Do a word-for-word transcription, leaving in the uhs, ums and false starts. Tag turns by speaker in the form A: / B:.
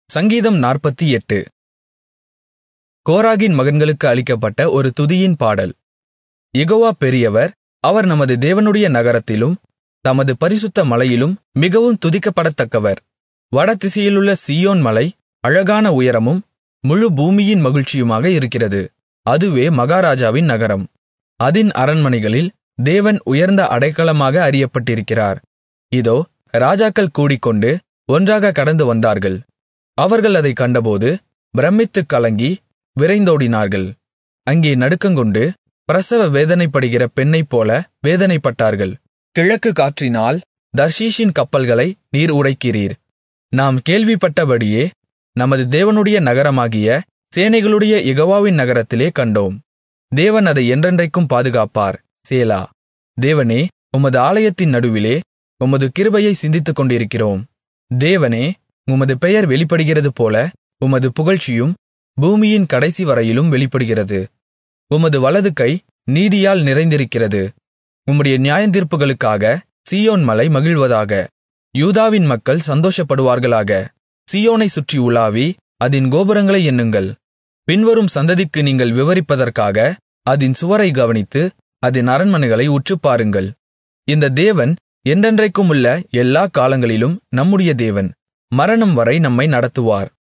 A: சங்கீதம் நாற்பத்தெட்டு. கோராகின் மகன்களுக்கு அளிக்கப்பட்ட ஒரு துதியின் பாடல். யெகோவா பெரியவர், அவர் நமது தேவனுடைய நகரத்திலும் தமது பரிசுத்த மலையிலும் மிகவும் துதிக்கப்படத்தக்கவர். வடதிசையிலுள்ள சீயோன் மலை அழகான உயரமும் முழு பூமியின் மகிழ்ச்சியுமாக இருக்கிறது. அதுவே மகாராஜாவின் நகரம். அதின் அரண்மனைகளில் தேவன் உயர்ந்த அடைக்கலமாக அறியப்பட்டிருக்கிறார். இதோ, ராஜாக்கள் கூடிக்கொண்டு ஒன்றாகக் கடந்து வந்தார்கள். அவர்கள் அதைக் கண்டபோது பிரமித்துக் கலங்கி விரைந்தோடினார்கள். அங்கே நடுக்கங்கொண்டு பிரசவ வேதனைப்படுகிற பெண்ணைப்போல வேதனைப்பட்டார்கள். கிழக்கு காற்றினால் தர்ஷீஷின் கப்பல்களை நீர் உடைக்கிறீர். நாம் கேள்விப்பட்டபடியே நமது தேவனுடைய நகரமாகிய சேனைகளுடைய யெகோவாவின் நகரத்திலே கண்டோம். தேவன் அதை என்றென்றைக்கும் பாதுகாப்பார். சேலா. தேவனே, உமது ஆலயத்தின் நடுவிலே உமது கிருபையை சிந்தித்துக்கொண்டிருக்கிறோம். தேவனே, உமது பெயர் வெளிப்படுகிறதுபோல உமது புகழ்ச்சியும் பூமியின் கடைசி வரையிலும் வெளிப்படுகிறது. உமது வலது கை நீதியால் நிறைந்திருக்கிறது. உம்முடைய நியாயத்தீர்ப்புகளுக்காக சீயோன் மலை மகிழ்வதாக. யூதாவின் மக்கள் சந்தோஷப்படுவார்களாக. சீயோனைச் சுற்றி உலாவி அதின் கோபுரங்களை எண்ணுங்கள். பின்வரும் சந்ததிக்கு நீங்கள் விவரிப்பதற்காக அதின் சுவரை கவனித்து அதின் அரண்மனைகளை உற்றுப்பாருங்கள். இந்த தேவன் என்றென்றைக்குமுள்ள எல்லா காலங்களிலும் நம்முடைய தேவன். மரணம் வரை நம்மை நடத்துவார்.